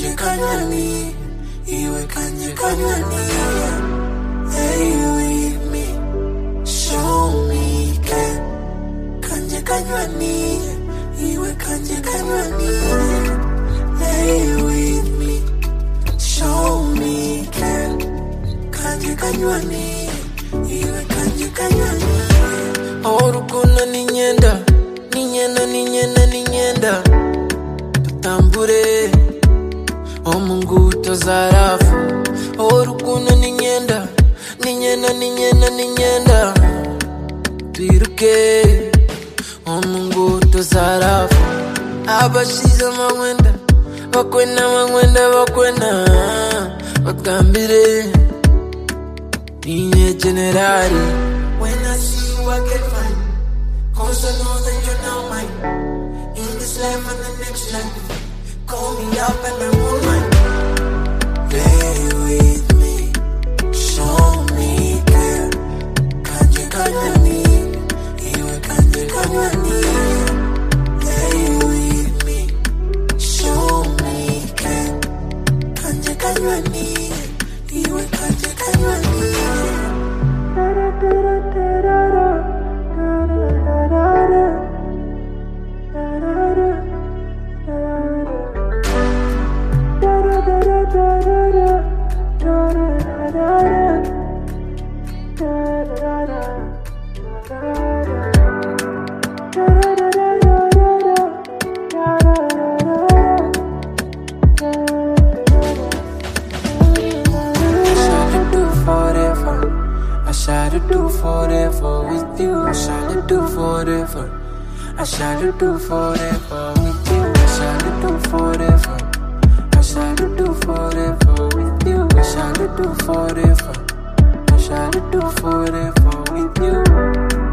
kanje kanywani, iwe kanje kanywani. Hey, with me, show me kanje kanywani, iwe kanje kanywani. Hey, with me, show me kanje kanywani, iwe kanje kanywani. Orukuna ninyenda, ninyenda tutambure omungu tozarafu. Orukuna ninyenda, ninyenda twiruke omungu tozarafu. Abashize amangwenda bakwena bagambire ninye generali. When I see you I get fine, cause I know that you're not mine. In this life and the next life, call me up and I won't mind. Play with me, show me care. Kanje kanywani, iwe kanje kanywani. Play with me, show me care. Kanje kanywani, iwe kanje kanywani. I shall do forever with you. I shall do forever. I shall do forever with you. I shall do forever. I shall do forever with you. I shall do forever. I shall do forever with you.